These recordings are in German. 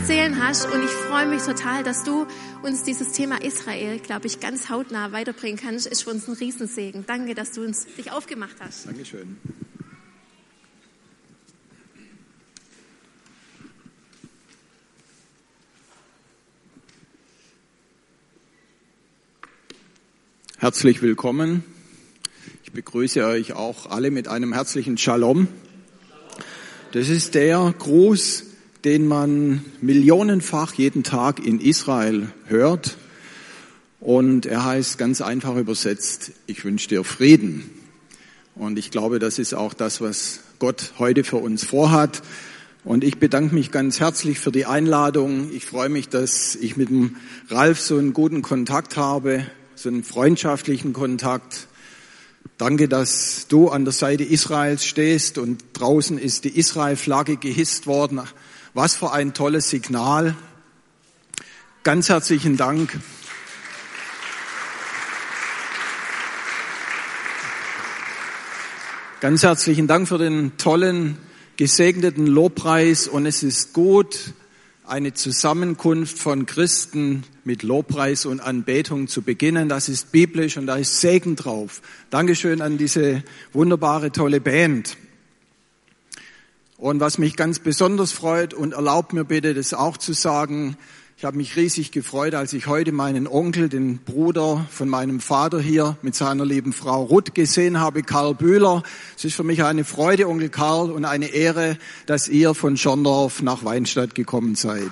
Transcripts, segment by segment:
erzählen hast. Und ich freue mich total, dass du uns dieses Thema Israel, glaube ich, ganz hautnah weiterbringen kannst. Ist für uns ein Riesensegen. Danke, dass du dich aufgemacht hast. Dankeschön. Herzlich willkommen. Ich begrüße euch auch alle mit einem herzlichen Shalom. Das ist der Gruß, den man millionenfach jeden Tag in Israel hört. Und er heißt ganz einfach übersetzt, ich wünsche dir Frieden. Und ich glaube, das ist auch das, was Gott heute für uns vorhat. Und ich bedanke mich ganz herzlich für die Einladung. Ich freue mich, dass ich mit dem Ralf so einen guten Kontakt habe, so einen freundschaftlichen Kontakt. Danke, dass du an der Seite Israels stehst und draußen ist die Israel-Flagge gehisst worden. Was für ein tolles Signal. Ganz herzlichen Dank. Ganz herzlichen Dank für den tollen, gesegneten Lobpreis. Und es ist gut, eine Zusammenkunft von Christen mit Lobpreis und Anbetung zu beginnen. Das ist biblisch und da ist Segen drauf. Dankeschön an diese wunderbare, tolle Band. Und was mich ganz besonders freut, und erlaubt mir bitte, das auch zu sagen, ich habe mich riesig gefreut, als ich heute meinen Onkel, den Bruder von meinem Vater hier mit seiner lieben Frau Ruth gesehen habe, Karl Bühler. Es ist für mich eine Freude, Onkel Karl, und eine Ehre, dass ihr von Schorndorf nach Weinstadt gekommen seid.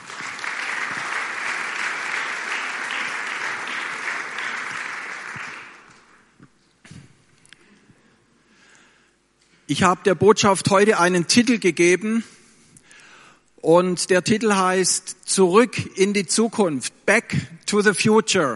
Ich habe der Botschaft heute einen Titel gegeben. Und der Titel heißt Zurück in die Zukunft, Back to the Future.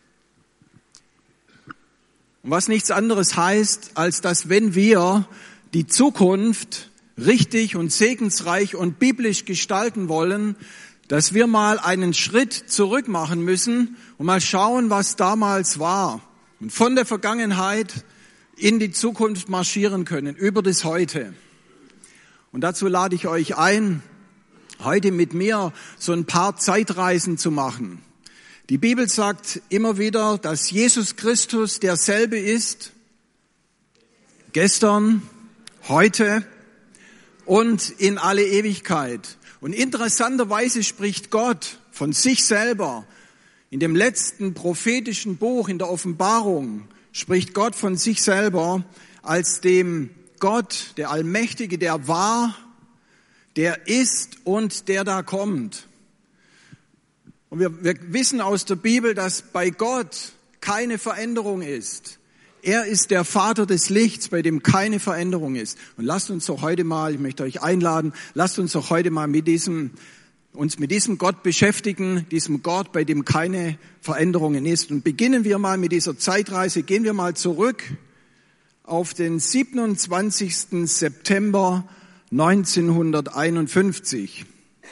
Und was nichts anderes heißt, als dass wenn wir die Zukunft richtig und segensreich und biblisch gestalten wollen, dass wir mal einen Schritt zurück machen müssen und mal schauen, was damals war. Und von der Vergangenheit in die Zukunft marschieren können, über das Heute. Und dazu lade ich euch ein, heute mit mir so ein paar Zeitreisen zu machen. Die Bibel sagt immer wieder, dass Jesus Christus derselbe ist, gestern, heute und in alle Ewigkeit. Und interessanterweise spricht Gott von sich selber. In dem letzten prophetischen Buch, in der Offenbarung, spricht Gott von sich selber als dem Gott, der Allmächtige, der war, der ist und der da kommt. Und wir wissen aus der Bibel, dass bei Gott keine Veränderung ist. Er ist der Vater des Lichts, bei dem keine Veränderung ist. Und lasst uns doch heute mal, ich möchte euch einladen, lasst uns doch heute mal uns mit diesem Gott beschäftigen, diesem Gott, bei dem keine Veränderungen ist. Und beginnen wir mal mit dieser Zeitreise, gehen wir mal zurück auf den 27. September 1951.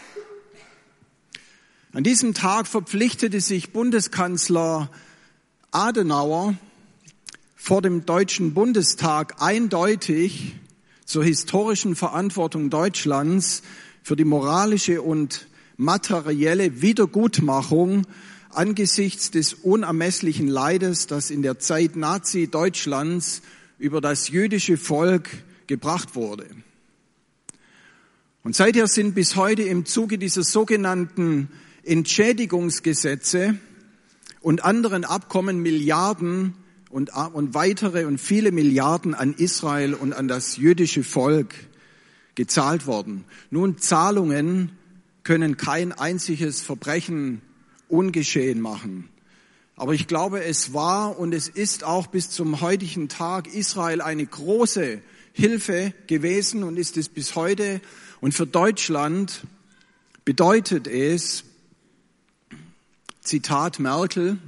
An diesem Tag verpflichtete sich Bundeskanzler Adenauer vor dem Deutschen Bundestag eindeutig zur historischen Verantwortung Deutschlands für die moralische und materielle Wiedergutmachung angesichts des unermesslichen Leides, das in der Zeit Nazi-Deutschlands über das jüdische Volk gebracht wurde. Und seither sind bis heute im Zuge dieser sogenannten Entschädigungsgesetze und anderen Abkommen Milliarden und weitere und viele Milliarden an Israel und an das jüdische Volk gezahlt worden. Nun, Zahlungen können kein einziges Verbrechen ungeschehen machen. Aber ich glaube, es war und es ist auch bis zum heutigen Tag Israel eine große Hilfe gewesen und ist es bis heute. Und für Deutschland bedeutet es, Zitat Merkel,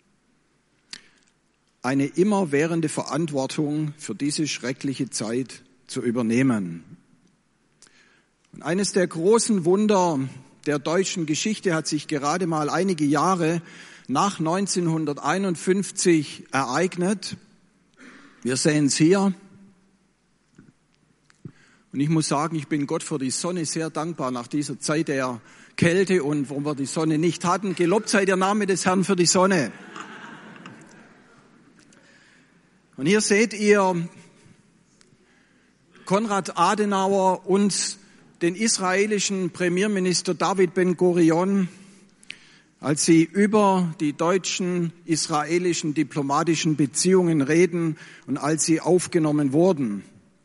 eine immerwährende Verantwortung für diese schreckliche Zeit zu übernehmen. Und eines der großen Wunder der deutschen Geschichte hat sich gerade mal einige Jahre nach 1951 ereignet. Wir sehen es hier. Und ich muss sagen, ich bin Gott für die Sonne sehr dankbar nach dieser Zeit der Kälte und wo wir die Sonne nicht hatten. Gelobt sei der Name des Herrn für die Sonne. Und hier seht ihr Konrad Adenauer und den israelischen Premierminister David Ben-Gurion, als sie über die deutschen-israelischen diplomatischen Beziehungen reden und als sie aufgenommen wurden.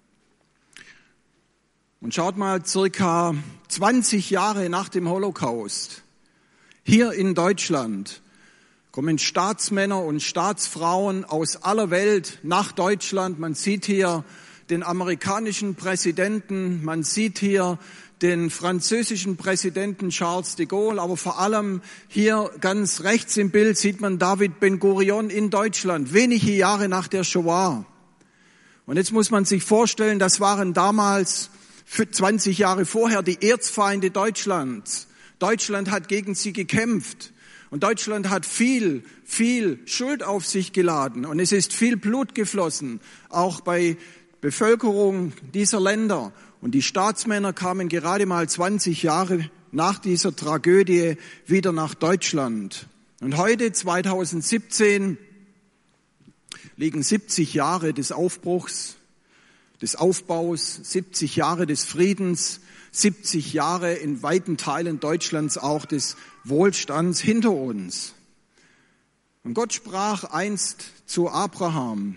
Und schaut mal, circa 20 Jahre nach dem Holocaust, hier in Deutschland, kommen Staatsmänner und Staatsfrauen aus aller Welt nach Deutschland. Man sieht hier den amerikanischen Präsidenten, man sieht hier den französischen Präsidenten Charles de Gaulle, aber vor allem hier ganz rechts im Bild sieht man David Ben-Gurion in Deutschland, wenige Jahre nach der Shoah. Und jetzt muss man sich vorstellen, das waren damals 20 Jahre vorher die Erzfeinde Deutschlands. Deutschland hat gegen sie gekämpft und Deutschland hat viel Schuld auf sich geladen und es ist viel Blut geflossen, auch bei Bevölkerung dieser Länder. Und die Staatsmänner kamen gerade mal 20 Jahre nach dieser Tragödie wieder nach Deutschland. Und heute, 2017, liegen 70 Jahre des Aufbruchs, des Aufbaus, 70 Jahre des Friedens, 70 Jahre in weiten Teilen Deutschlands auch des Wohlstands hinter uns. Und Gott sprach einst zu Abraham: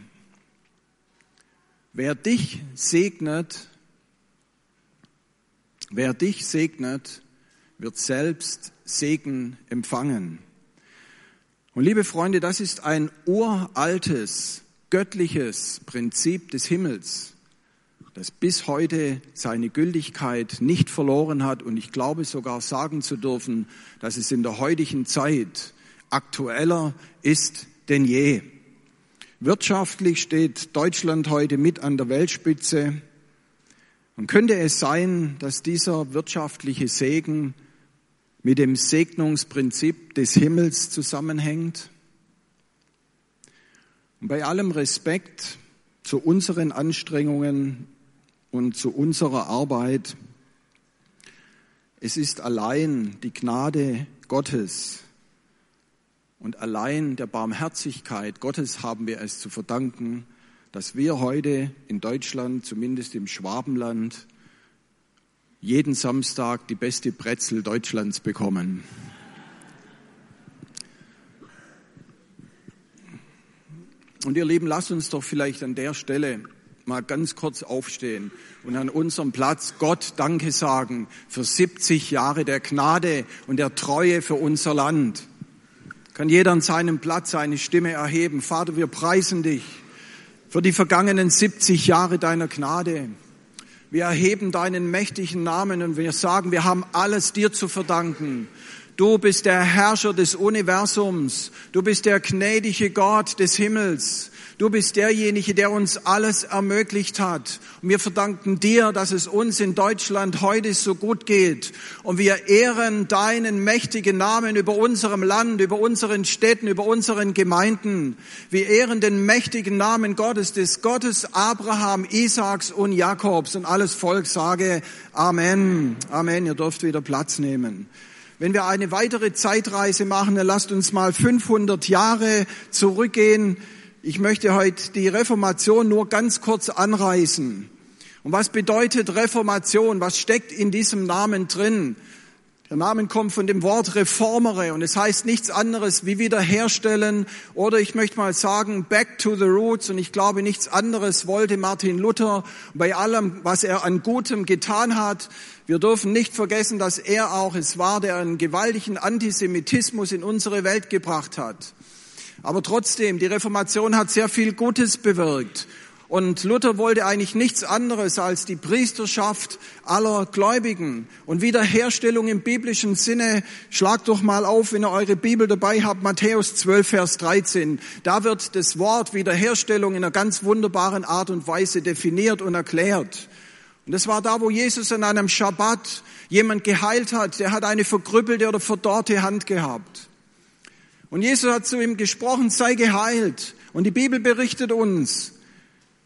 Wer dich segnet, wird selbst Segen empfangen. Und liebe Freunde, das ist ein uraltes, göttliches Prinzip des Himmels, das bis heute seine Gültigkeit nicht verloren hat. Und ich glaube sogar sagen zu dürfen, dass es in der heutigen Zeit aktueller ist denn je. Wirtschaftlich steht Deutschland heute mit an der Weltspitze. Und könnte es sein, dass dieser wirtschaftliche Segen mit dem Segnungsprinzip des Himmels zusammenhängt? Und bei allem Respekt zu unseren Anstrengungen und zu unserer Arbeit, es ist allein die Gnade Gottes und allein der Barmherzigkeit Gottes haben wir es zu verdanken, dass wir heute in Deutschland, zumindest im Schwabenland, jeden Samstag die beste Brezel Deutschlands bekommen. Und ihr Lieben, lasst uns doch vielleicht an der Stelle mal ganz kurz aufstehen und an unserem Platz Gott Danke sagen für 70 Jahre der Gnade und der Treue für unser Land. Kann jeder an seinem Platz seine Stimme erheben. Vater, wir preisen dich für die vergangenen 70 Jahre deiner Gnade. Wir erheben deinen mächtigen Namen und wir sagen, wir haben alles dir zu verdanken. Du bist der Herrscher des Universums. Du bist der gnädige Gott des Himmels. Du bist derjenige, der uns alles ermöglicht hat. Und wir verdanken dir, dass es uns in Deutschland heute so gut geht. Und wir ehren deinen mächtigen Namen über unserem Land, über unseren Städten, über unseren Gemeinden. Wir ehren den mächtigen Namen Gottes, des Gottes Abraham, Isaaks und Jakobs. Und alles Volk sage Amen. Amen. Ihr dürft wieder Platz nehmen. Wenn wir eine weitere Zeitreise machen, dann lasst uns mal 500 Jahre zurückgehen. Ich möchte heute die Reformation nur ganz kurz anreißen. Und was bedeutet Reformation? Was steckt in diesem Namen drin? Der Name kommt von dem Wort reformere und es heißt nichts anderes wie wiederherstellen oder ich möchte mal sagen back to the roots und ich glaube nichts anderes wollte Martin Luther bei allem, was er an Gutem getan hat. Wir dürfen nicht vergessen, dass er auch es war, der einen gewaltigen Antisemitismus in unsere Welt gebracht hat. Aber trotzdem, die Reformation hat sehr viel Gutes bewirkt. Und Luther wollte eigentlich nichts anderes als die Priesterschaft aller Gläubigen und Wiederherstellung im biblischen Sinne. Schlagt doch mal auf, wenn ihr eure Bibel dabei habt, Matthäus 12, Vers 13. Da wird das Wort Wiederherstellung in einer ganz wunderbaren Art und Weise definiert und erklärt. Und das war da, wo Jesus an einem Schabbat jemand geheilt hat. Der hat eine verkrüppelte oder verdorrte Hand gehabt. Und Jesus hat zu ihm gesprochen, sei geheilt. Und die Bibel berichtet uns,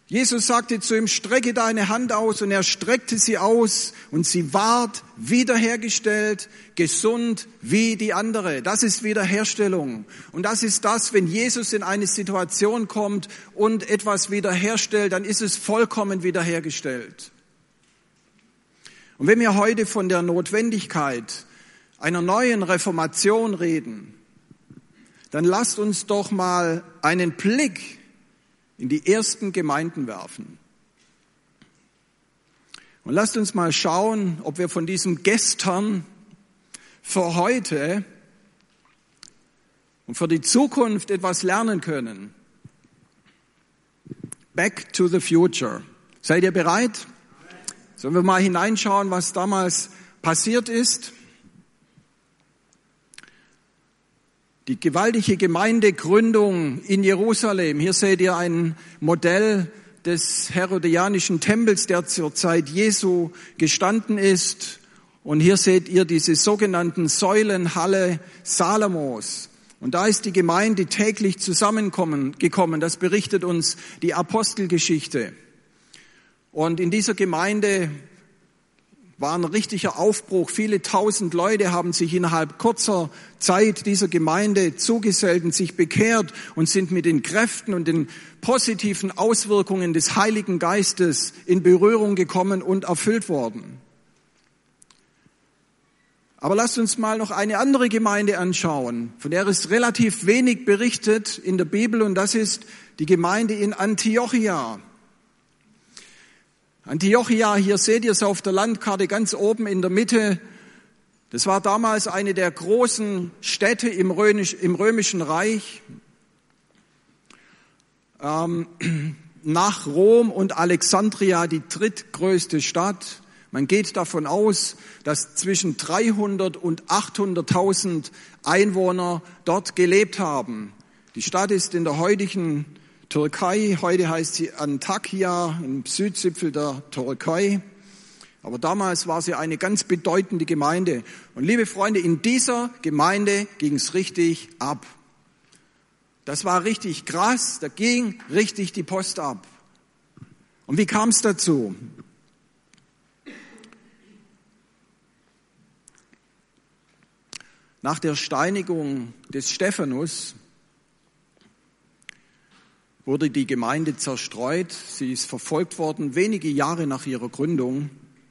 Jesus sagte zu ihm, strecke deine Hand aus, und er streckte sie aus und sie ward wiederhergestellt, gesund wie die andere. Das ist Wiederherstellung. Und das ist das, wenn Jesus in eine Situation kommt und etwas wiederherstellt, dann ist es vollkommen wiederhergestellt. Und wenn wir heute von der Notwendigkeit einer neuen Reformation reden, dann lasst uns doch mal einen Blick in die ersten Gemeinden werfen. Und lasst uns mal schauen, ob wir von diesem Gestern für heute und für die Zukunft etwas lernen können. Back to the future. Seid ihr bereit? Sollen wir mal hineinschauen, was damals passiert ist? Die gewaltige Gemeindegründung in Jerusalem. Hier seht ihr ein Modell des herodianischen Tempels, der zur Zeit Jesu gestanden ist. Und hier seht ihr diese sogenannten Säulenhalle Salomos. Und da ist die Gemeinde täglich zusammengekommen. Das berichtet uns die Apostelgeschichte. Und in dieser Gemeinde war ein richtiger Aufbruch. Viele tausend Leute haben sich innerhalb kurzer Zeit dieser Gemeinde zugesellt und sich bekehrt und sind mit den Kräften und den positiven Auswirkungen des Heiligen Geistes in Berührung gekommen und erfüllt worden. Aber lasst uns mal noch eine andere Gemeinde anschauen, von der ist relativ wenig berichtet in der Bibel, und das ist die Gemeinde in Antiochia. Antiochia, hier seht ihr es auf der Landkarte ganz oben in der Mitte. Das war damals eine der großen Städte im Römischen Reich. Nach Rom und Alexandria die drittgrößte Stadt. Man geht davon aus, dass zwischen 300 und 800.000 Einwohner dort gelebt haben. Die Stadt ist in der heutigen Türkei, heute heißt sie Antakya, im Südzipfel der Türkei. Aber damals war sie eine ganz bedeutende Gemeinde. Und liebe Freunde, in dieser Gemeinde ging es richtig ab. Das war richtig krass, da ging richtig die Post ab. Und wie kam es dazu? Nach der Steinigung des Stephanus wurde die Gemeinde zerstreut. Sie ist verfolgt worden, wenige Jahre nach ihrer Gründung.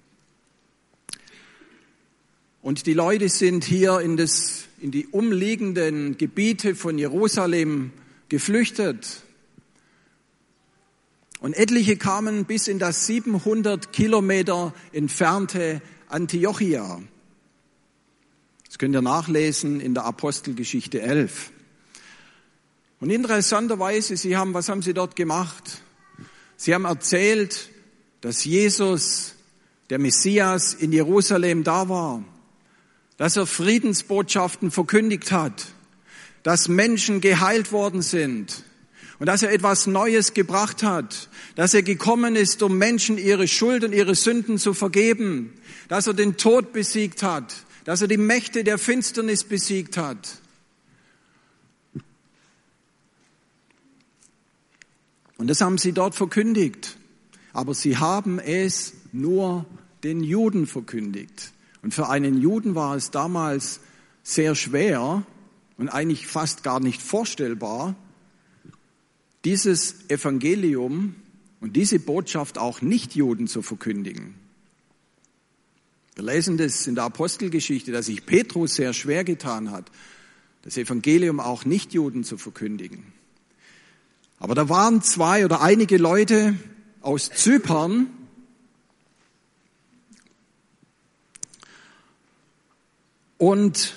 Und die Leute sind hier in die umliegenden Gebiete von Jerusalem geflüchtet. Und etliche kamen bis in das 700 Kilometer entfernte Antiochia. Das könnt ihr nachlesen in der Apostelgeschichte 11. Und interessanterweise, was haben sie dort gemacht? Sie haben erzählt, dass Jesus, der Messias, in Jerusalem da war, dass er Friedensbotschaften verkündigt hat, dass Menschen geheilt worden sind und dass er etwas Neues gebracht hat, dass er gekommen ist, um Menschen ihre Schuld und ihre Sünden zu vergeben, dass er den Tod besiegt hat, dass er die Mächte der Finsternis besiegt hat. Und das haben sie dort verkündigt. Aber sie haben es nur den Juden verkündigt. Und für einen Juden war es damals sehr schwer und eigentlich fast gar nicht vorstellbar, dieses Evangelium und diese Botschaft auch Nichtjuden zu verkündigen. Wir lesen das in der Apostelgeschichte, dass sich Petrus sehr schwer getan hat, das Evangelium auch Nichtjuden zu verkündigen. Aber da waren einige Leute aus Zypern und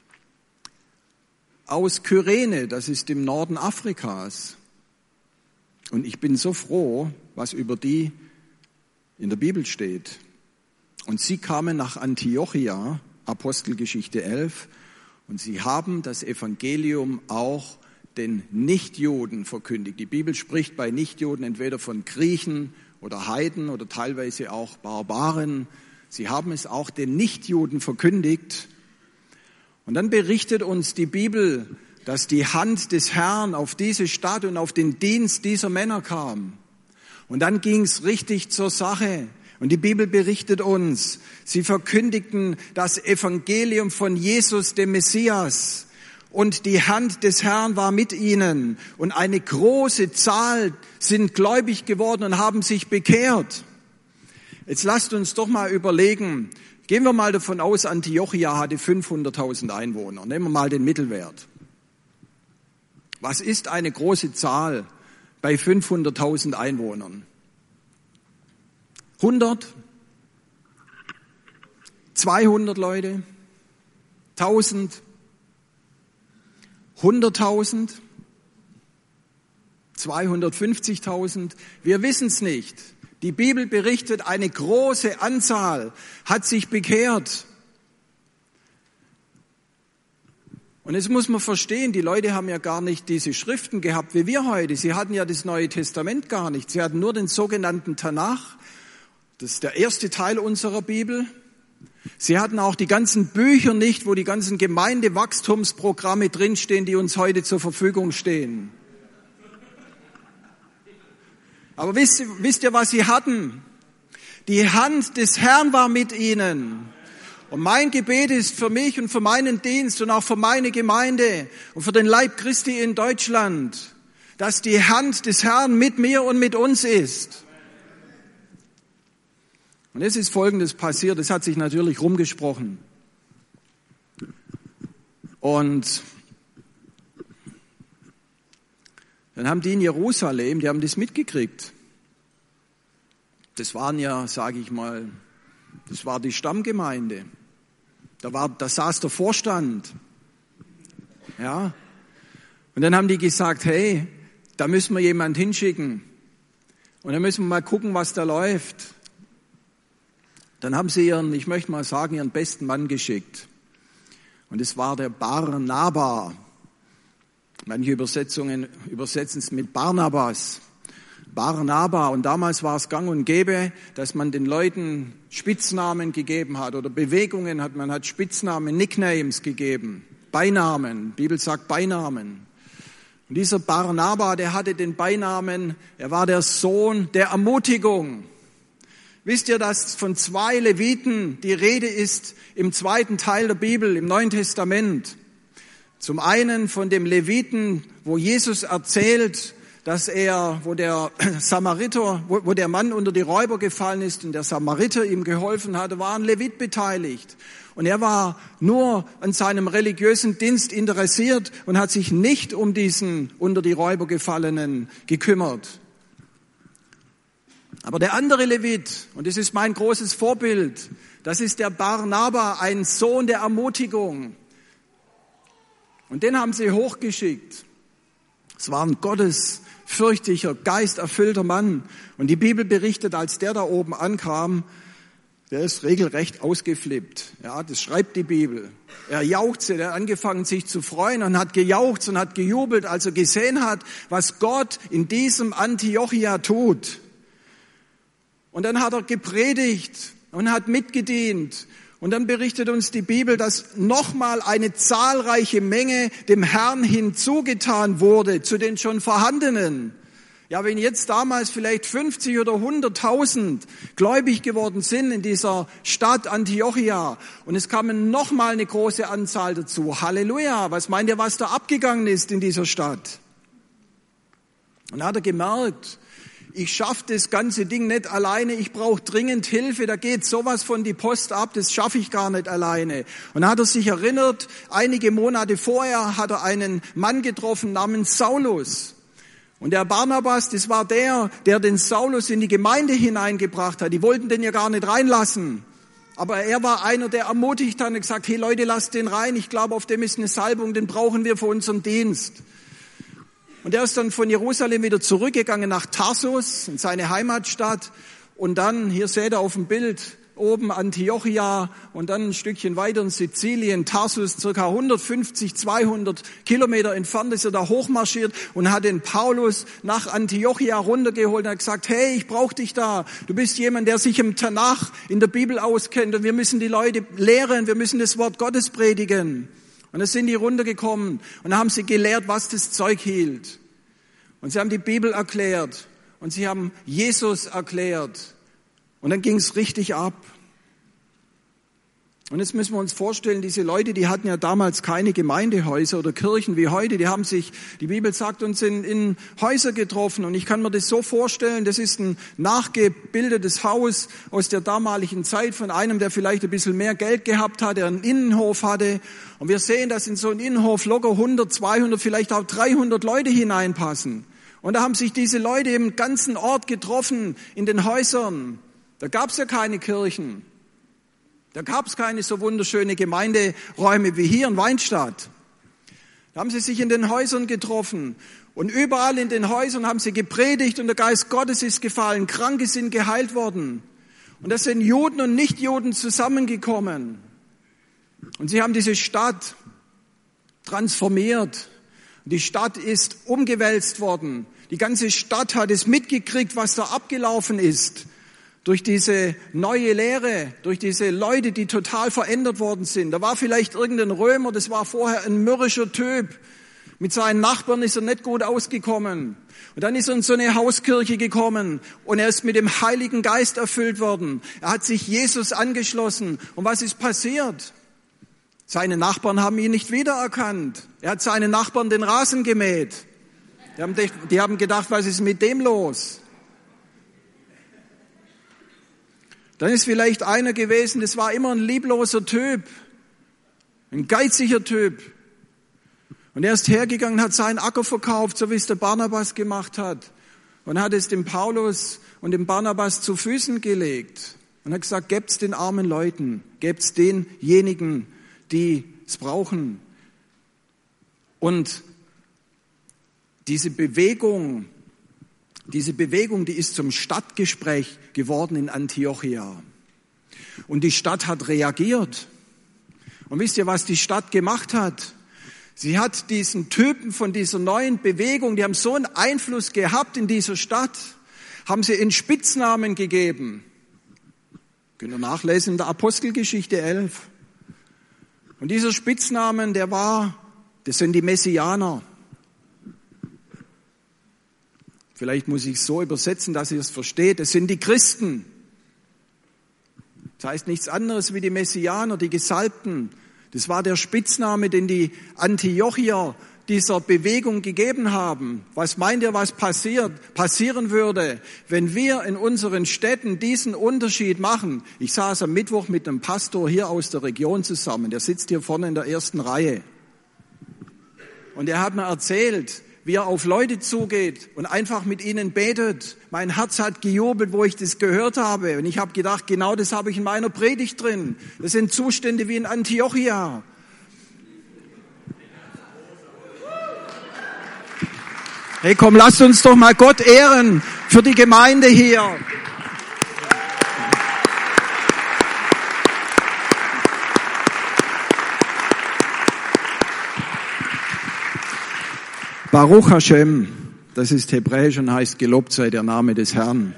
aus Kyrene, das ist im Norden Afrikas. Und ich bin so froh, was über die in der Bibel steht. Und sie kamen nach Antiochia, Apostelgeschichte 11, und sie haben das Evangelium auch den Nichtjuden verkündigt. Die Bibel spricht bei Nichtjuden entweder von Griechen oder Heiden oder teilweise auch Barbaren. Sie haben es auch den Nichtjuden verkündigt. Und dann berichtet uns die Bibel, dass die Hand des Herrn auf diese Stadt und auf den Dienst dieser Männer kam. Und dann ging's richtig zur Sache. Und die Bibel berichtet uns, sie verkündigten das Evangelium von Jesus, dem Messias. Und die Hand des Herrn war mit ihnen. Und eine große Zahl sind gläubig geworden und haben sich bekehrt. Jetzt lasst uns doch mal überlegen. Gehen wir mal davon aus, Antiochia hatte 500.000 Einwohner. Nehmen wir mal den Mittelwert. Was ist eine große Zahl bei 500.000 Einwohnern? 100? 200 Leute? 1000? 100.000? 250.000? Wir wissen es nicht. Die Bibel berichtet, eine große Anzahl hat sich bekehrt. Und jetzt muss man verstehen, die Leute haben ja gar nicht diese Schriften gehabt wie wir heute. Sie hatten ja das Neue Testament gar nicht. Sie hatten nur den sogenannten Tanach. Das ist der erste Teil unserer Bibel. Sie hatten auch die ganzen Bücher nicht, wo die ganzen Gemeindewachstumsprogramme drinstehen, die uns heute zur Verfügung stehen. Aber wisst ihr, was sie hatten? Die Hand des Herrn war mit ihnen. Und mein Gebet ist für mich und für meinen Dienst und auch für meine Gemeinde und für den Leib Christi in Deutschland, dass die Hand des Herrn mit mir und mit uns ist. Und es ist Folgendes passiert, es hat sich natürlich rumgesprochen. Und dann haben die in Jerusalem, die haben das mitgekriegt. Das waren ja, sage ich mal, das war die Stammgemeinde. Da saß der Vorstand. Ja. Und dann haben die gesagt, hey, da müssen wir jemand hinschicken. Und dann müssen wir mal gucken, was da läuft. Dann haben sie ich möchte mal sagen, ihren besten Mann geschickt. Und es war der Barnaba. Manche übersetzen es mit Barnabas. Barnaba. Und damals war es gang und gäbe, dass man den Leuten Spitznamen gegeben hat oder Bewegungen hat. Man hat Spitznamen, Nicknames gegeben, Beinamen. Die Bibel sagt Beinamen. Und dieser Barnaba, der hatte den Beinamen, er war der Sohn der Ermutigung. Wisst ihr, dass von 2 Leviten die Rede ist im 2. Teil der Bibel, im Neuen Testament? Zum einen von dem Leviten, wo Jesus erzählt, dass wo der Mann unter die Räuber gefallen ist und der Samariter ihm geholfen hatte, war ein Levit beteiligt. Und er war nur an seinem religiösen Dienst interessiert und hat sich nicht um diesen unter die Räuber gefallenen gekümmert. Aber der andere Levit, und das ist mein großes Vorbild, das ist der Barnaba, ein Sohn der Ermutigung. Und den haben sie hochgeschickt. Es war ein gottesfürchtiger, geisterfüllter Mann. Und die Bibel berichtet, als der da oben ankam, der ist regelrecht ausgeflippt. Ja, das schreibt die Bibel. Er jauchzte, er hat angefangen sich zu freuen und hat gejauchzt und hat gejubelt, als er gesehen hat, was Gott in diesem Antiochia tut. Und dann hat er gepredigt und hat mitgedient. Und dann berichtet uns die Bibel, dass nochmal eine zahlreiche Menge dem Herrn hinzugetan wurde, zu den schon vorhandenen. Ja, wenn jetzt damals vielleicht 50 oder 100.000 gläubig geworden sind in dieser Stadt Antiochia und es kamen nochmal eine große Anzahl dazu. Halleluja, was meint ihr, was da abgegangen ist in dieser Stadt? Und da hat er gemerkt, ich schaffe das ganze Ding nicht alleine, ich brauche dringend Hilfe, da geht sowas von die Post ab, das schaffe ich gar nicht alleine. Und da hat er sich erinnert, einige Monate vorher hat er einen Mann getroffen namens Saulus. Und der Barnabas, das war der den Saulus in die Gemeinde hineingebracht hat. Die wollten den ja gar nicht reinlassen. Aber er war einer, der ermutigt hat und gesagt, hey Leute, lasst den rein, ich glaube, auf dem ist eine Salbung, den brauchen wir für unseren Dienst. Und er ist dann von Jerusalem wieder zurückgegangen nach Tarsus, in seine Heimatstadt. Und dann, hier seht ihr auf dem Bild, oben Antiochia und dann ein Stückchen weiter in Sizilien, Tarsus, circa 150, 200 Kilometer entfernt ist er da hochmarschiert und hat den Paulus nach Antiochia runtergeholt und hat gesagt, hey, ich brauche dich da. Du bist jemand, der sich im Tanach in der Bibel auskennt und wir müssen die Leute lehren, wir müssen das Wort Gottes predigen. Und dann sind die runtergekommen und dann haben sie gelehrt, was das Zeug hielt. Und sie haben die Bibel erklärt. und sie haben Jesus erklärt. Und dann ging es richtig ab. Und jetzt müssen wir uns vorstellen, diese Leute, die hatten ja damals keine Gemeindehäuser oder Kirchen wie heute. Die haben sich, die Bibel sagt uns, in Häuser getroffen. Und ich kann mir das so vorstellen, das ist ein nachgebildetes Haus aus der damaligen Zeit von einem, der vielleicht ein bisschen mehr Geld gehabt hat, der einen Innenhof hatte. Und wir sehen, dass in so einen Innenhof locker 100, 200, vielleicht auch 300 Leute hineinpassen. Und da haben sich diese Leute im ganzen Ort getroffen, in den Häusern. Da gab es ja keine Kirchen. Da gab es keine so wunderschöne Gemeinderäume wie hier in Weinstadt. Da haben sie sich in den Häusern getroffen. Und überall in den Häusern haben sie gepredigt und der Geist Gottes ist gefallen. Kranke sind geheilt worden. Und da sind Juden und Nichtjuden zusammengekommen. Und sie haben diese Stadt transformiert. Die Stadt ist umgewälzt worden. Die ganze Stadt hat es mitgekriegt, was da abgelaufen ist. Durch diese neue Lehre, durch diese Leute, die total verändert worden sind. Da war vielleicht irgendein Römer, das war vorher ein mürrischer Typ. Mit seinen Nachbarn ist er nicht gut ausgekommen. Und dann ist er in so eine Hauskirche gekommen und er ist mit dem Heiligen Geist erfüllt worden. Er hat sich Jesus angeschlossen. Und was ist passiert? Seine Nachbarn haben ihn nicht wiedererkannt. Er hat seinen Nachbarn den Rasen gemäht. Die haben gedacht, was ist mit dem los? Dann ist vielleicht einer gewesen, das war immer ein liebloser Typ, ein geiziger Typ. Und er ist hergegangen, hat seinen Acker verkauft, so wie es der Barnabas gemacht hat. Und hat es dem Paulus und dem Barnabas zu Füßen gelegt. Und hat gesagt, gebt's den armen Leuten, gebt's denjenigen, die es brauchen. Und diese Bewegung, die ist zum Stadtgespräch geworden in Antiochia. Und die Stadt hat reagiert. Und wisst ihr, was die Stadt gemacht hat? Sie hat diesen Typen von dieser neuen Bewegung, die haben so einen Einfluss gehabt in dieser Stadt, haben sie einen Spitznamen gegeben. Könnt ihr nachlesen in der Apostelgeschichte 11. Und dieser Spitznamen, das sind die Messianer. Vielleicht muss ich es so übersetzen, dass ihr es versteht. Es sind die Christen. Das heißt nichts anderes wie die Messianer, die Gesalbten. Das war der Spitzname, den die Antiochier dieser Bewegung gegeben haben. Was meint ihr, was passieren würde, wenn wir in unseren Städten diesen Unterschied machen? Ich saß am Mittwoch mit einem Pastor hier aus der Region zusammen. Der sitzt hier vorne in der ersten Reihe. Und er hat mir erzählt, wie er auf Leute zugeht und einfach mit ihnen betet. Mein Herz hat gejubelt, wo ich das gehört habe. Und ich habe gedacht, genau das habe ich in meiner Predigt drin. Das sind Zustände wie in Antiochia. Hey, komm, lasst uns doch mal Gott ehren für die Gemeinde hier. Baruch Hashem, das ist hebräisch und heißt gelobt sei der Name des Herrn.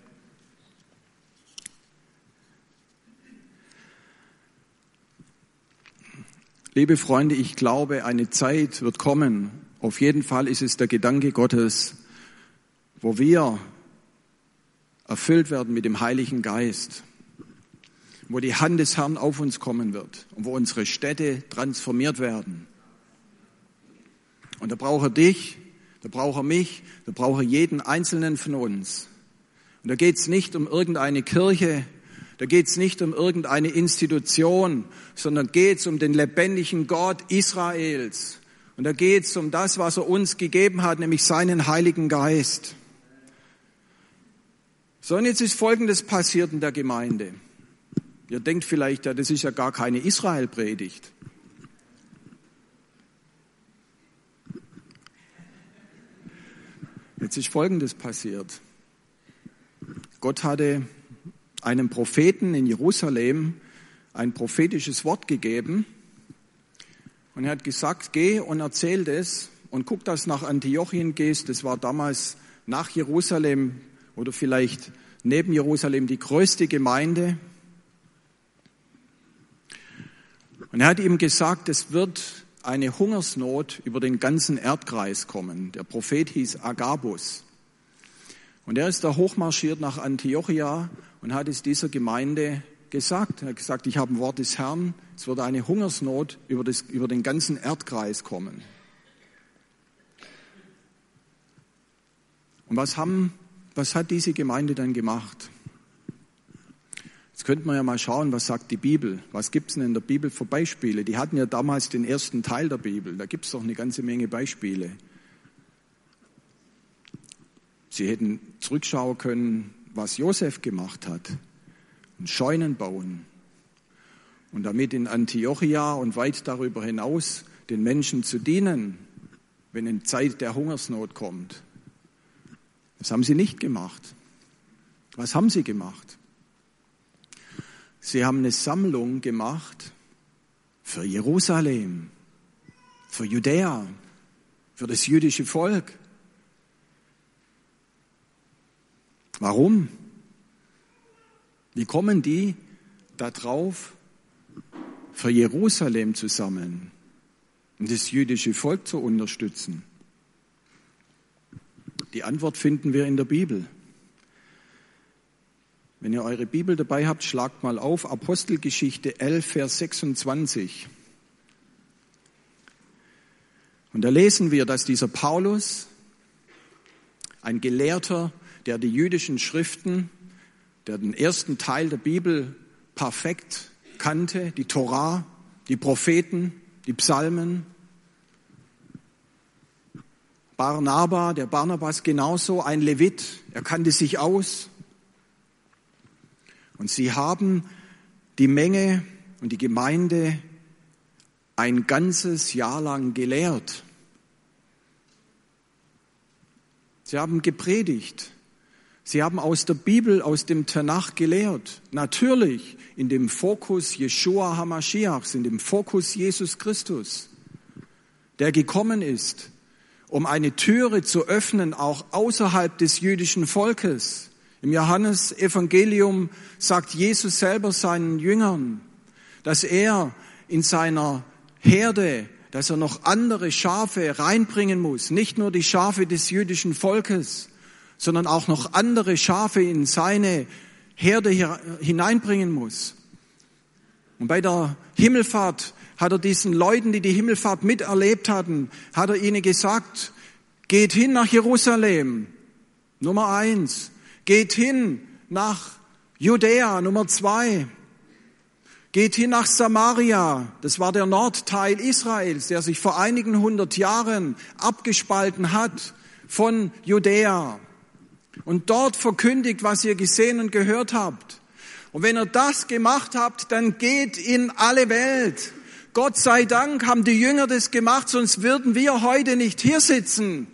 Liebe Freunde, ich glaube, eine Zeit wird kommen. Auf jeden Fall ist es der Gedanke Gottes, wo wir erfüllt werden mit dem Heiligen Geist, wo die Hand des Herrn auf uns kommen wird und wo unsere Städte transformiert werden. Und da braucht er dich, da braucht er mich, da braucht er jeden Einzelnen von uns. Und da geht es nicht um irgendeine Kirche, da geht es nicht um irgendeine Institution, sondern geht es um den lebendigen Gott Israels. Und da geht es um das, was er uns gegeben hat, nämlich seinen Heiligen Geist. So, und jetzt ist Folgendes passiert in der Gemeinde. Ihr denkt vielleicht, ja, das ist ja gar keine Israel-Predigt. Jetzt ist Folgendes passiert. Gott hatte einem Propheten in Jerusalem ein prophetisches Wort gegeben und er hat gesagt, geh und erzähl das und guck, dass du nach Antiochien gehst. Das war damals nach Jerusalem oder vielleicht neben Jerusalem die größte Gemeinde. Und er hat ihm gesagt, es wird eine Hungersnot über den ganzen Erdkreis kommen. Der Prophet hieß Agabus. Und er ist da hochmarschiert nach Antiochia und hat es dieser Gemeinde gesagt. Er hat gesagt, ich habe ein Wort des Herrn, es wird eine Hungersnot über den ganzen Erdkreis kommen. Und was hat diese Gemeinde dann gemacht? Jetzt könnte man ja mal schauen, was sagt die Bibel? Was gibt es denn in der Bibel für Beispiele? Die hatten ja damals den ersten Teil der Bibel, da gibt es doch eine ganze Menge Beispiele. Sie hätten zurückschauen können, was Josef gemacht hat. Und Scheunen bauen. Und damit in Antiochia und weit darüber hinaus den Menschen zu dienen, wenn eine Zeit der Hungersnot kommt. Das haben sie nicht gemacht. Was haben sie gemacht? Sie haben eine Sammlung gemacht für Jerusalem, für Judäa, für das jüdische Volk. Warum? Wie kommen die da drauf, für Jerusalem zu sammeln und das jüdische Volk zu unterstützen? Die Antwort finden wir in der Bibel. Wenn ihr eure Bibel dabei habt, schlagt mal auf Apostelgeschichte 11, Vers 26. Und da lesen wir, dass dieser Paulus, ein Gelehrter, der die jüdischen Schriften, der den ersten Teil der Bibel perfekt kannte, die Torah, die Propheten, die Psalmen. Der Barnabas genauso, ein Levit, er kannte sich aus. Und sie haben die Menge und die Gemeinde ein ganzes Jahr lang gelehrt. Sie haben gepredigt. Sie haben aus der Bibel, aus dem Tanach gelehrt. Natürlich in dem Fokus Jeschua HaMashiachs, in dem Fokus Jesus Christus, der gekommen ist, um eine Türe zu öffnen, auch außerhalb des jüdischen Volkes. Im Johannesevangelium sagt Jesus selber seinen Jüngern, dass er in seiner Herde, dass er noch andere Schafe reinbringen muss, nicht nur die Schafe des jüdischen Volkes, sondern auch noch andere Schafe in seine Herde hineinbringen muss. Und bei der Himmelfahrt hat er diesen Leuten, die die Himmelfahrt miterlebt hatten, hat er ihnen gesagt, geht hin nach Jerusalem, Nummer 1. Geht hin nach Judäa, Nummer 2. Geht hin nach Samaria, das war der Nordteil Israels, der sich vor einigen 100 Jahren abgespalten hat von Judäa. Und dort verkündigt, was ihr gesehen und gehört habt. Und wenn ihr das gemacht habt, dann geht in alle Welt. Gott sei Dank haben die Jünger das gemacht, sonst würden wir heute nicht hier sitzen.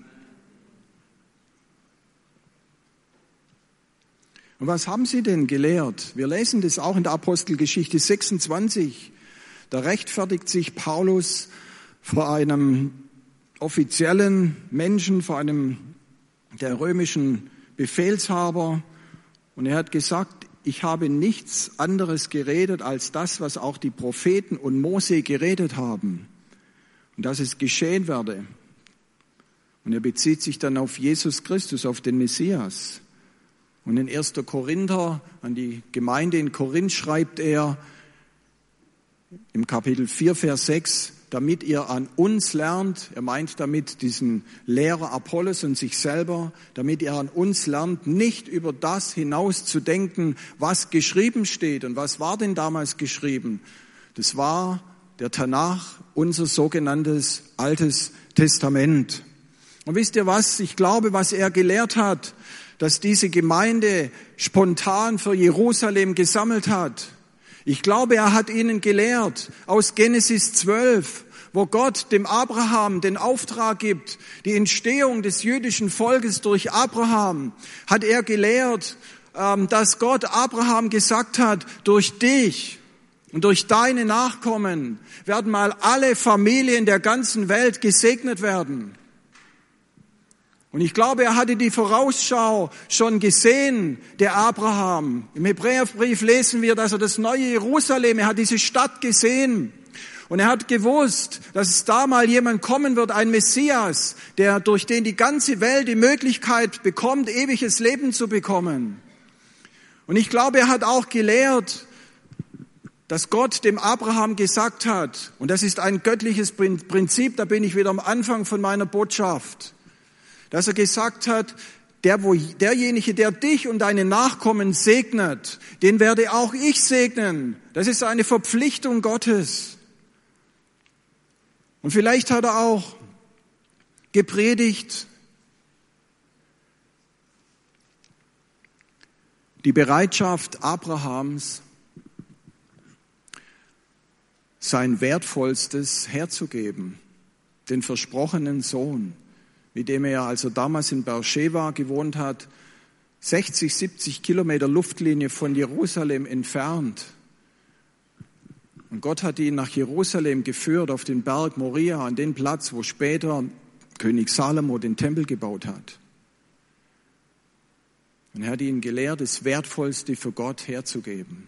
Und was haben sie denn gelehrt? Wir lesen das auch in der Apostelgeschichte 26. Da rechtfertigt sich Paulus vor einem offiziellen Menschen, vor einem der römischen Befehlshaber. Und er hat gesagt, ich habe nichts anderes geredet als das, was auch die Propheten und Mose geredet haben. Und dass es geschehen werde. Und er bezieht sich dann auf Jesus Christus, auf den Messias. Und in 1. Korinther, an die Gemeinde in Korinth schreibt er im Kapitel 4, Vers 6, damit ihr an uns lernt, er meint damit diesen Lehrer Apollos und sich selber, damit ihr an uns lernt, nicht über das hinaus zu denken, was geschrieben steht. Und was war denn damals geschrieben? Das war der Tanach, unser sogenanntes Altes Testament. Und wisst ihr was? Ich glaube, was er gelehrt hat, dass diese Gemeinde spontan für Jerusalem gesammelt hat. Ich glaube, er hat ihnen gelehrt aus Genesis 12, wo Gott dem Abraham den Auftrag gibt, die Entstehung des jüdischen Volkes durch Abraham, hat er gelehrt, dass Gott Abraham gesagt hat, durch dich und durch deine Nachkommen werden mal alle Familien der ganzen Welt gesegnet werden. Und ich glaube, er hatte die Vorausschau schon gesehen, der Abraham. Im Hebräerbrief lesen wir, dass er das neue Jerusalem, er hat diese Stadt gesehen. Und er hat gewusst, dass es da mal jemand kommen wird, ein Messias, durch den die ganze Welt die Möglichkeit bekommt, ewiges Leben zu bekommen. Und ich glaube, er hat auch gelehrt, dass Gott dem Abraham gesagt hat, und das ist ein göttliches Prinzip, da bin ich wieder am Anfang von meiner Botschaft, dass er gesagt hat, derjenige, der dich und deine Nachkommen segnet, den werde auch ich segnen. Das ist eine Verpflichtung Gottes. Und vielleicht hat er auch gepredigt, die Bereitschaft Abrahams, sein Wertvollstes herzugeben, den versprochenen Sohn, mit dem er, als er damals in Beersheba gewohnt hat, 60, 70 Kilometer Luftlinie von Jerusalem entfernt. Und Gott hat ihn nach Jerusalem geführt, auf den Berg Moria, an den Platz, wo später König Salomo den Tempel gebaut hat. Und er hat ihn gelehrt, das Wertvollste für Gott herzugeben.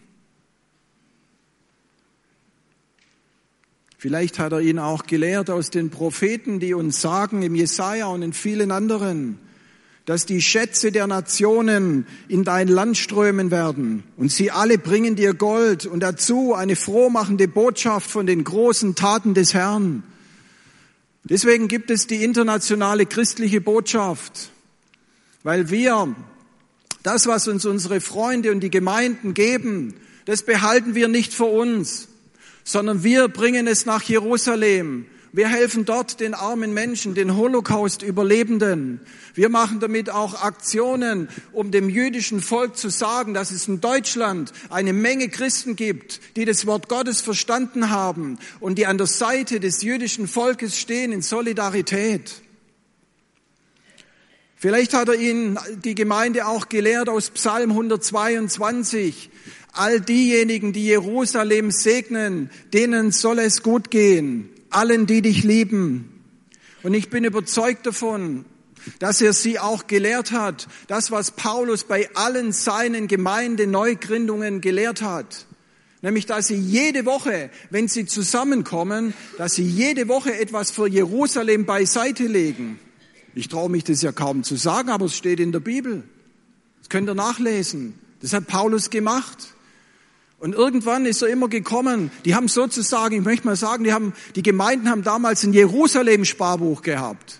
Vielleicht hat er ihn auch gelehrt aus den Propheten, die uns sagen, im Jesaja und in vielen anderen, dass die Schätze der Nationen in dein Land strömen werden und sie alle bringen dir Gold und dazu eine frohmachende Botschaft von den großen Taten des Herrn. Deswegen gibt es die internationale christliche Botschaft, weil wir das, was uns unsere Freunde und die Gemeinden geben, das behalten wir nicht für uns, sondern wir bringen es nach Jerusalem. Wir helfen dort den armen Menschen, den Holocaust-Überlebenden. Wir machen damit auch Aktionen, um dem jüdischen Volk zu sagen, dass es in Deutschland eine Menge Christen gibt, die das Wort Gottes verstanden haben und die an der Seite des jüdischen Volkes stehen in Solidarität. Vielleicht hat er ihnen die Gemeinde auch gelehrt aus Psalm 122. All diejenigen, die Jerusalem segnen, denen soll es gut gehen. Allen, die dich lieben. Und ich bin überzeugt davon, dass er sie auch gelehrt hat, das, was Paulus bei allen seinen Gemeindeneugründungen gelehrt hat. Nämlich, dass sie jede Woche, wenn sie zusammenkommen, dass sie jede Woche etwas für Jerusalem beiseite legen. Ich traue mich das ja kaum zu sagen, aber es steht in der Bibel. Das könnt ihr nachlesen. Das hat Paulus gemacht. Und irgendwann ist er immer gekommen, die haben sozusagen, ich möchte mal sagen, die Gemeinden haben damals ein Jerusalem-Sparbuch gehabt.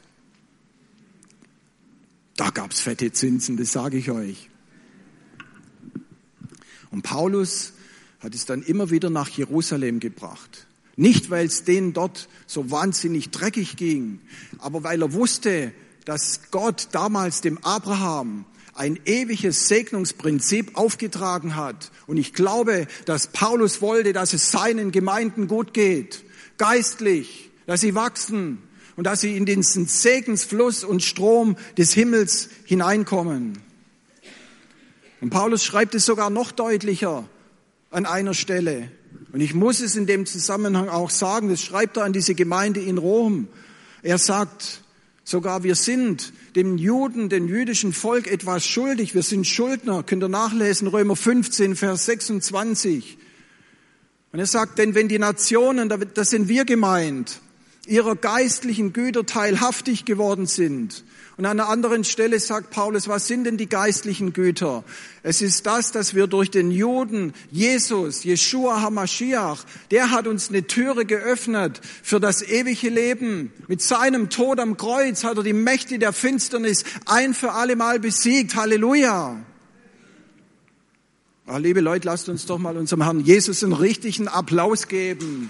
Da gab's fette Zinsen, das sage ich euch. Und Paulus hat es dann immer wieder nach Jerusalem gebracht. Nicht, weil es denen dort so wahnsinnig dreckig ging, aber weil er wusste, dass Gott damals dem Abraham ein ewiges Segnungsprinzip aufgetragen hat. Und ich glaube, dass Paulus wollte, dass es seinen Gemeinden gut geht, geistlich, dass sie wachsen und dass sie in diesen Segensfluss und Strom des Himmels hineinkommen. Und Paulus schreibt es sogar noch deutlicher an einer Stelle. Und ich muss es in dem Zusammenhang auch sagen, das schreibt er an diese Gemeinde in Rom. Er sagt sogar, wir sind dem Juden, dem jüdischen Volk etwas schuldig. Wir sind Schuldner. Könnt ihr nachlesen, Römer 15, Vers 26. Und er sagt, denn wenn die Nationen, das sind wir gemeint, ihrer geistlichen Güter teilhaftig geworden sind. Und an einer anderen Stelle sagt Paulus, was sind denn die geistlichen Güter? Es ist das, dass wir durch den Juden, Jesus, Jeschua HaMashiach, der hat uns eine Türe geöffnet für das ewige Leben. Mit seinem Tod am Kreuz hat er die Mächte der Finsternis ein für alle Mal besiegt. Halleluja! Ach, liebe Leute, lasst uns doch mal unserem Herrn Jesus einen richtigen Applaus geben.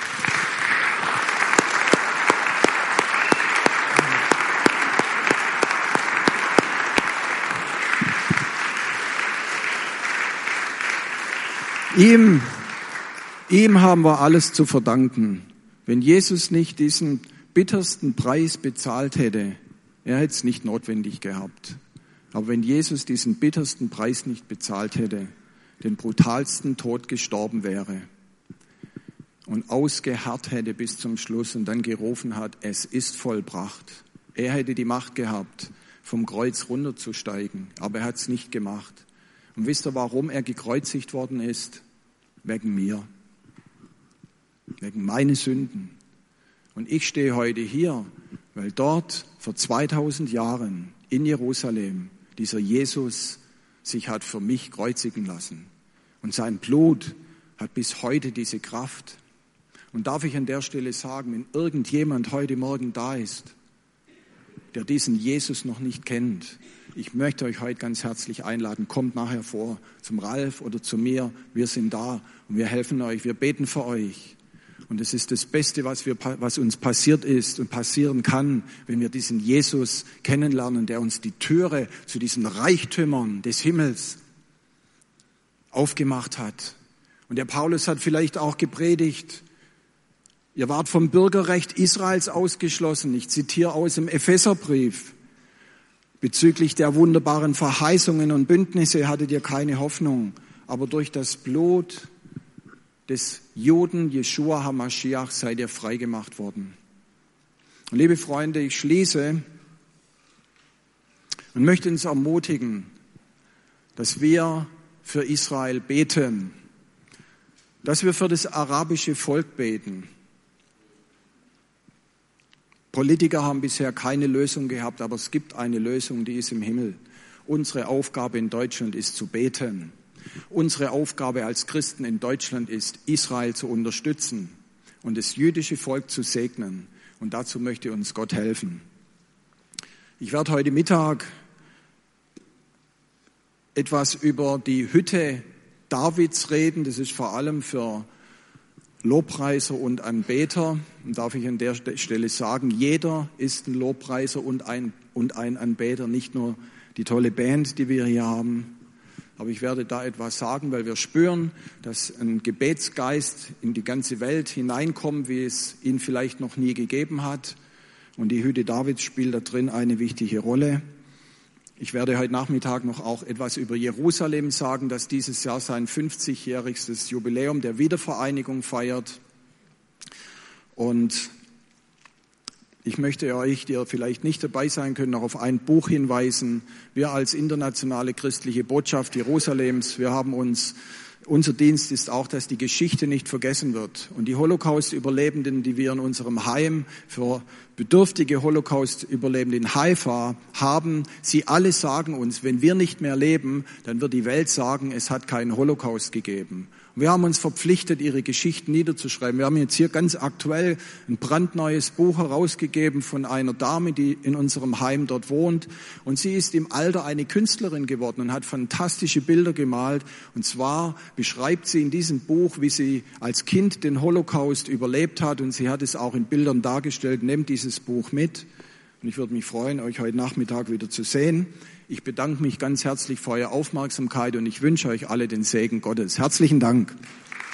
Ihm haben wir alles zu verdanken. Wenn Jesus nicht diesen bittersten Preis bezahlt hätte, er hätte es nicht notwendig gehabt. Aber wenn Jesus diesen bittersten Preis nicht bezahlt hätte, den brutalsten Tod gestorben wäre und ausgeharrt hätte bis zum Schluss und dann gerufen hat, es ist vollbracht. Er hätte die Macht gehabt, vom Kreuz runterzusteigen, aber er hat es nicht gemacht. Und wisst ihr, warum er gekreuzigt worden ist? Wegen mir. wegen meiner Sünden. Und ich stehe heute hier, weil dort vor 2000 Jahren in Jerusalem dieser Jesus sich hat für mich kreuzigen lassen. Und sein Blut hat bis heute diese Kraft. Und darf ich an der Stelle sagen, wenn irgendjemand heute Morgen da ist, der diesen Jesus noch nicht kennt, ich möchte euch heute ganz herzlich einladen, kommt nachher vor zum Ralf oder zu mir, wir sind da und wir helfen euch, wir beten für euch. Und es ist das Beste, was uns passiert ist und passieren kann, wenn wir diesen Jesus kennenlernen, der uns die Türe zu diesen Reichtümern des Himmels aufgemacht hat. Und der Paulus hat vielleicht auch gepredigt, ihr wart vom Bürgerrecht Israels ausgeschlossen. Ich zitiere aus dem Epheserbrief. Bezüglich der wunderbaren Verheißungen und Bündnisse hattet ihr keine Hoffnung. Aber durch das Blut des Juden Jeschua HaMashiach seid ihr freigemacht worden. Und liebe Freunde, ich schließe und möchte uns ermutigen, dass wir für Israel beten, dass wir für das arabische Volk beten. Politiker haben bisher keine Lösung gehabt, aber es gibt eine Lösung, die ist im Himmel. Unsere Aufgabe in Deutschland ist zu beten. Unsere Aufgabe als Christen in Deutschland ist, Israel zu unterstützen und das jüdische Volk zu segnen. Und dazu möchte uns Gott helfen. Ich werde heute Mittag etwas über die Hütte Davids reden. Das ist vor allem für Lobpreiser und Anbeter. Und darf ich an der Stelle sagen, jeder ist ein Lobpreiser und ein Anbeter, nicht nur die tolle Band, die wir hier haben. Aber ich werde da etwas sagen, weil wir spüren, dass ein Gebetsgeist in die ganze Welt hineinkommt, wie es ihn vielleicht noch nie gegeben hat. Und die Hütte Davids spielt da drin eine wichtige Rolle. Ich werde heute Nachmittag noch auch etwas über Jerusalem sagen, das dieses Jahr sein 50-jähriges Jubiläum der Wiedervereinigung feiert. Und ich möchte euch, die ihr vielleicht nicht dabei sein könnt, noch auf ein Buch hinweisen. Wir als internationale christliche Botschaft Jerusalems, unser Dienst ist auch, dass die Geschichte nicht vergessen wird. Und die Holocaust-Überlebenden, die wir in unserem Heim für bedürftige Holocaust-Überlebende in Haifa haben, sie alle sagen uns, wenn wir nicht mehr leben, dann wird die Welt sagen, es hat keinen Holocaust gegeben. Und wir haben uns verpflichtet, ihre Geschichten niederzuschreiben. Wir haben jetzt hier ganz aktuell ein brandneues Buch herausgegeben von einer Dame, die in unserem Heim dort wohnt. Und sie ist im Alter eine Künstlerin geworden und hat fantastische Bilder gemalt. Und zwar beschreibt sie in diesem Buch, wie sie als Kind den Holocaust überlebt hat. Und sie hat es auch in Bildern dargestellt. Nehmt dieses Buch mit. Und ich würde mich freuen, euch heute Nachmittag wieder zu sehen. Ich bedanke mich ganz herzlich für eure Aufmerksamkeit und ich wünsche euch alle den Segen Gottes. Herzlichen Dank.